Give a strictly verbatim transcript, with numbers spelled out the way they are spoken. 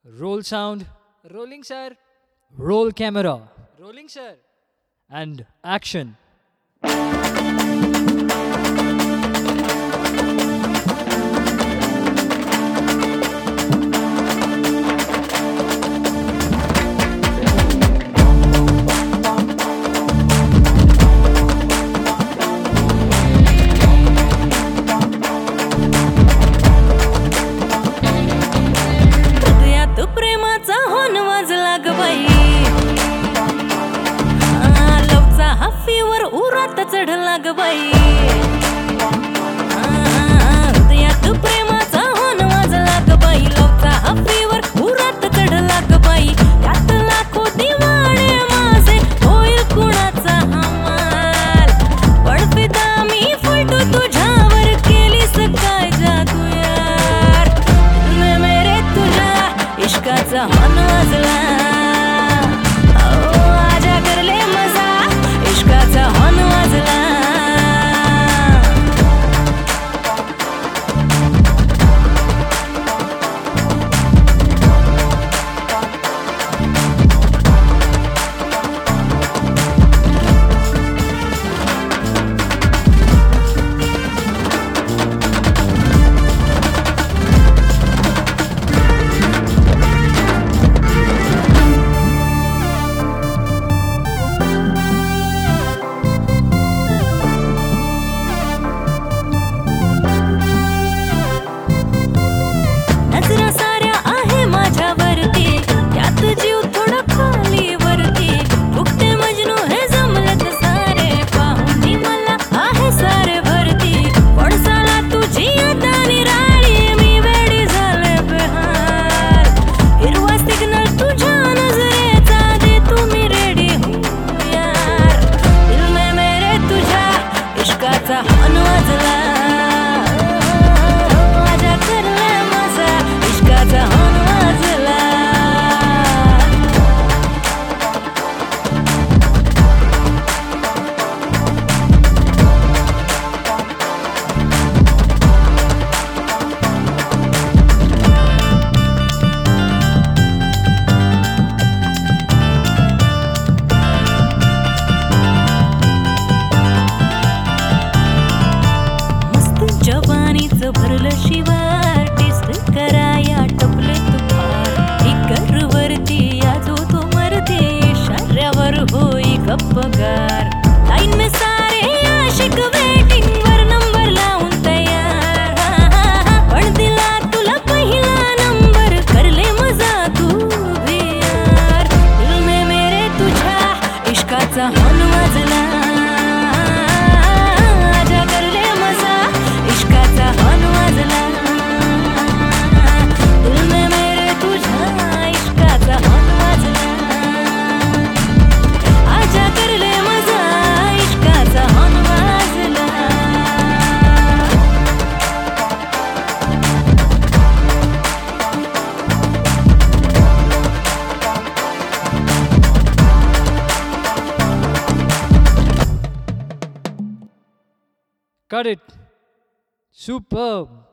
Roll sound. Rolling, sir. Roll camera. Rolling, sir. And action. हृदयात प्रेमाचा होन वाजला ग बाई, आ, लवचा हा फीवर उरात चढला ग बाई. आ, हृदयात प्रेमाचा होन वाजला ग बाई, लवचा हा फीवर उरात चढला ग बाई. त्यात लाखो दिवाळे माझे, होईल कुणाचा हमाल. पडफिदा मी फुलटू तुझ्यावर, केलीस काय जादू यार. दिल में मेरे तुझ्या इश्काचा होन वाजला. ओ आजा कर ले मजा, इश्काचा होन वाजला. नजरा साऱ्या आहे माझ्यावरती, त्यात जीव थोडा खाली वरती. फुकते मजनू हे जमलत सारे, पाहुणी मला आहे सारे भरती. पडसाला तुझी आता निराळी, मी वेडी झाले बेहाल. हिरवा सिग्नल तुझ्या नजरेचा, दे तुम्ही रेडी हो यार. दिल में मेरे तुझ्या इश्काचा होन वाजला. आजा कर ले मजा, इश्काचा होन वाजला. मस्त जवानीचं भरलं शिवार, टेस्ट कराया टपले तुफार. इकर वरती आजो तो मरते, इशाऱ्यावर होई गप्पगार. लाईन में सारे आशिक वेटिंग वर, नंबर लावून तयार. पण दिला तुला पहिला नंबर, करले मजा तू भी यार. दिल में मेरे तुझ्या इश्काचा होन वाजला. आजा कर ले मजा, इश्काचा होन वाजला. दिल में मेरे तुझ्या इश्काचा होन वाजला. आजा कर ले मजा, इश्काचा होन वाजला. Cut it. Superb.